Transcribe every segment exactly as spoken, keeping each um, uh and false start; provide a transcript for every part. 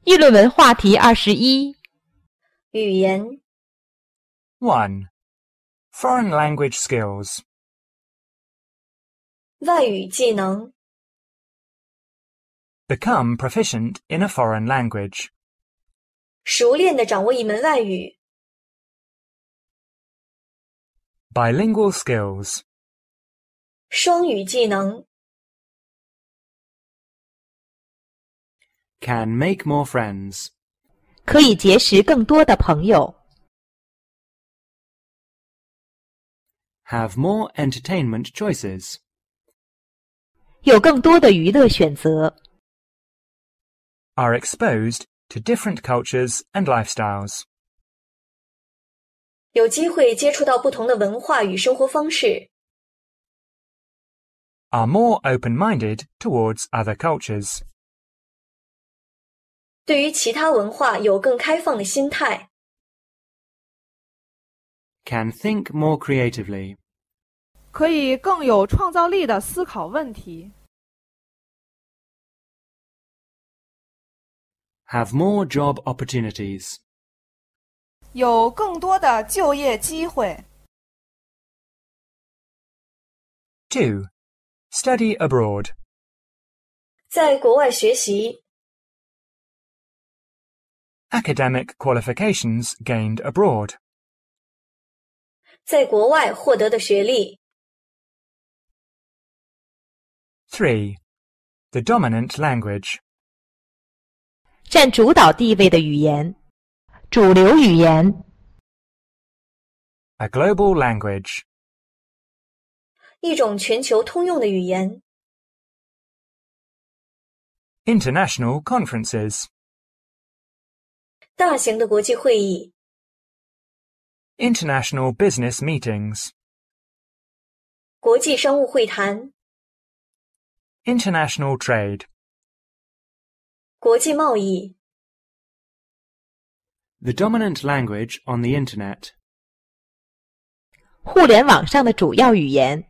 议论文话题二十一。 语言 one. Foreign language skills. 外语技能 Become proficient in a foreign language. 熟练地掌握一门外语 Bilingual skills. 双语技能 Can make more friends. 可以结识更多的朋友。 Have more entertainment choices. 有更多的娱乐选择。 Are exposed to different cultures and lifestyles. 有机会接触到不同的文化与生活方式 Are more open-minded towards other cultures. 对于其他文化有更开放的心态 Can think more creatively. 可以更有创造力地思考问题。 Have more job opportunities. 有更多的就业机会。 two. Study abroad. 在国外学习 Academic qualifications gained abroad. 在国外获得的学历 three. The dominant language. 占主导地位的语言。主流语言。 A global language. 一种全球通用的语言 International conferences. 大型的国际会议 International business meetings. 国际商务会谈 International trade. 国际贸易 The dominant language on the Internet. 互联网上的主要语言。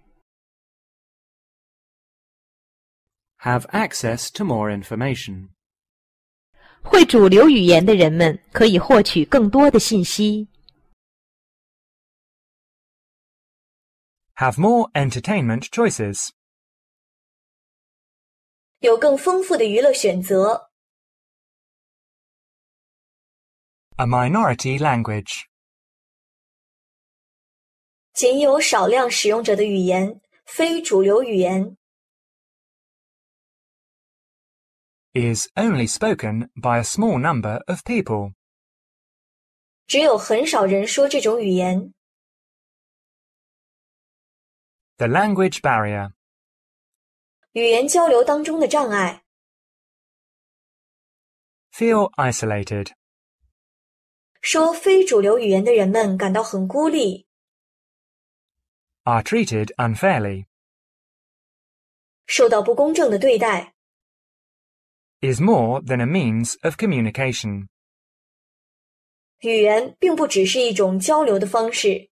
Have access to more information. 会主流语言的人们可以获取更多的信息。 Have more entertainment choices. 有更丰富的娱乐选择 A minority language. 仅有少量使用者的语言非主流语言 Is only spoken by a small number of people. 只有很少人说这种语言 The language barrier. 语言交流当中的障碍 Feel isolated. 说非主流语言的人们感到很孤立 Are treated unfairly. 受到不公正的对待 Is more than a means of communication. 语言并不只是一种交流的方式